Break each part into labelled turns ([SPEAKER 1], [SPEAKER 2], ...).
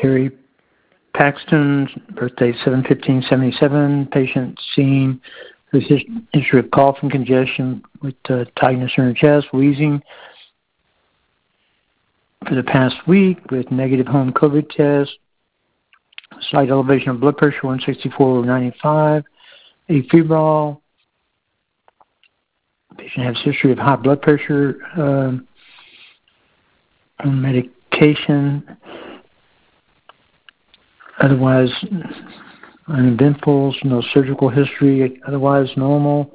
[SPEAKER 1] Terry Paxton, birthday 7/15/77, patient seen with history of cough and congestion with tightness in her chest, wheezing for the past week with negative home COVID test, slight elevation of blood pressure 164/95, afebrile. Patient has history of high blood pressure, on medication, otherwise uneventful, no surgical history, otherwise normal.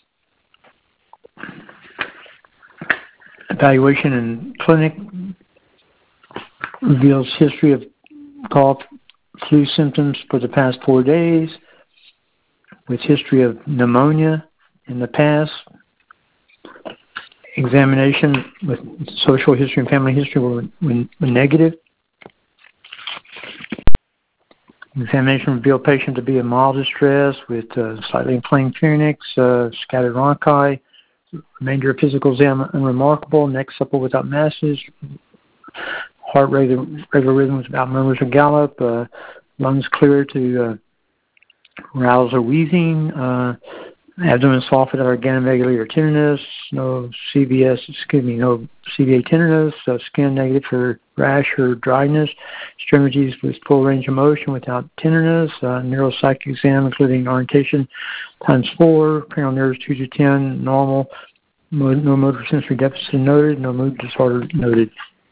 [SPEAKER 1] Evaluation in clinic reveals history of cough, flu symptoms for the past 4 days, with history of pneumonia in the past. Examination with social history and family history were negative. Examination revealed patient to be in mild distress with slightly inflamed pharynx, scattered rhonchi. Remainder of physical exam unremarkable. Neck supple without masses. Heart rate regular rhythms without murmurs or gallop. Lungs clear to rouse or wheezing. Abdomen soft without organomegaly or tenderness. No CVA tenderness. Skin negative for rash or dryness. Extremities with full range of motion without tenderness. Neuropsych exam including orientation ×4. Cranial nerves 2 to 10 normal. No motor sensory deficit noted. No mood disorder noted.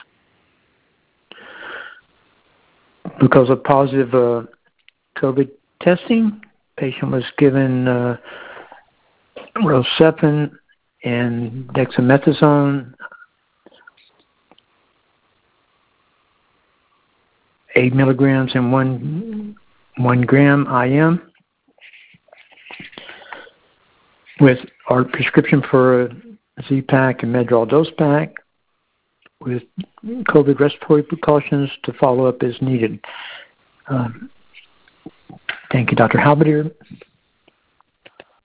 [SPEAKER 1] Because of positive COVID testing, patient was given Rocephin and dexamethasone, 8 milligrams and 1 gram IM, with our prescription for a Z-Pack and Medrol dose pack, with COVID respiratory precautions to follow up as needed. Thank you, Dr. Halberdier.